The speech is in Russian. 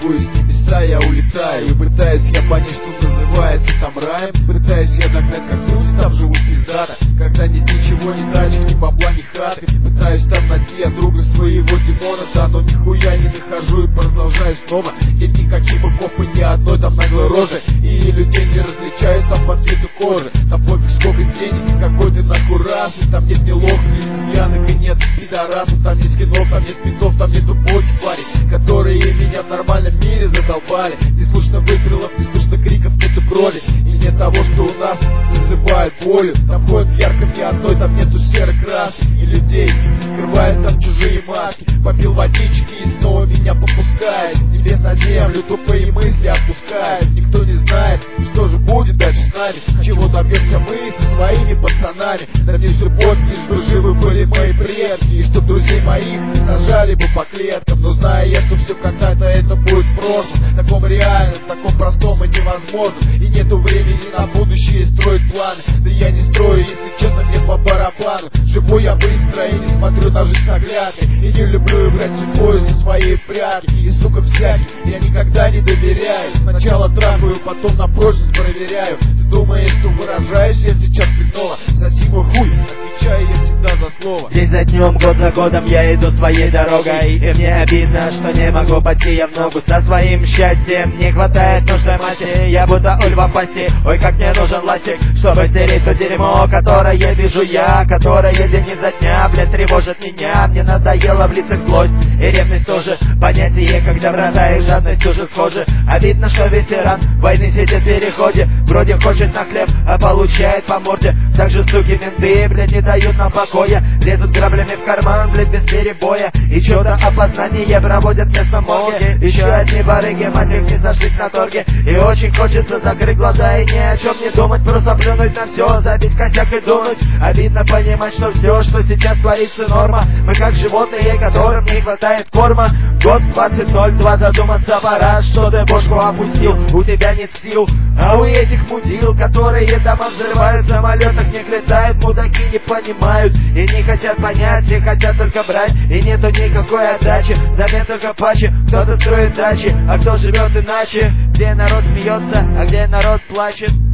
Сквозь небеса я улетаю, и пытаюсь я понять, что называется там раем. Пытаюсь я догнать, как люди там живут пиздато, когда нет ничего, ни тачек, ни бабла, ни хаты. Пытаюсь там найти от друга своего демона, да, но нихуя не нахожу и продолжаю снова. Нет никаких быков и ни одной там наглой рожи, и людей не различают там по цвету кожи. Там пофиг сколько денег, какой ты нахуй расы. Там нет ни лох, ни лесбиянок и нет пидорасов. Там нет скинов, там нет ментов, там нету убогих тварей, которые меня в нормальном мире задолбали. Не слышно выстрелов, не слышно криков, нету крови, и нет того, что у нас зазывает болью. Там ходит ярко ни одной, там нету серой краски, и людей скрывают там чужие маски. Попил водички и снова меня попускает, с небес на землю тупые мысли отпускает. Никто не знает, что же будет дальше с нами, чего добьемся мы со своими пацанами. Да мне все пофиг, лишь бы живы были мои предки, и чтоб друзей моих сажали бы по клеткам. Но зная я, что все когда-то это будет в прошлом, в таком реальном, в таком простом и невозможном, и нету времени на будущее строить планы. Да я не строю, если честно, мне по барабану. Живу я быстро и не смотрю на жизнь с оглядкой, и не люблю играть судьбой за свои прятки. И сука всяких я никогда не доверяю, сначала трахаю, потом на прочность проверяю. Ты думаешь, что выражаешь я сейчас хреново? Соси мой хуй, отвечаю я всегда за слово. День за днем, год за годом я иду своей дорогой, и мне обидно, что не могу пойти я в ногу со своим счастьем. Не хватает нужной масти, я будто у льва в пасти. Ой, как мне нужен ластик, чтобы стереть то дерьмо, которое вижу я, которое день изо дня, блин, тревожит меня. Мне надоело в лицах злость и ревность тоже, понятие, когда врата и жадность уже схожи. А видно, что ветеран войны сидит в переходе, вроде хочет на хлеб, а получает по морде. Так же суки менты, блядь, не дают нам покоя, лезут граблями в карман, блядь, без перебоя. И чудо опознание проводят в местном морге. Еще одни барыги, мать их, не сошлись на торге. И очень хочется закрыть глаза и ни о чем не думать, просто плюнуть на все, забить косяк и дунуть. Обидно понимать, что все, что сейчас творится, норма. Мы как животные, которым не хватает корма. Год 2002, задуматься пора, что ты бошку опустил, у тебя нет сил. А у этих мудил, которые дома взрывают, в самолетах не летают, мудаки не понимают и не хотят понять, все хотят только брать, и нету никакой отдачи. Взамен только пачи, кто-то строит дачи, а кто живет иначе. Где народ смеется, а где народ плачет.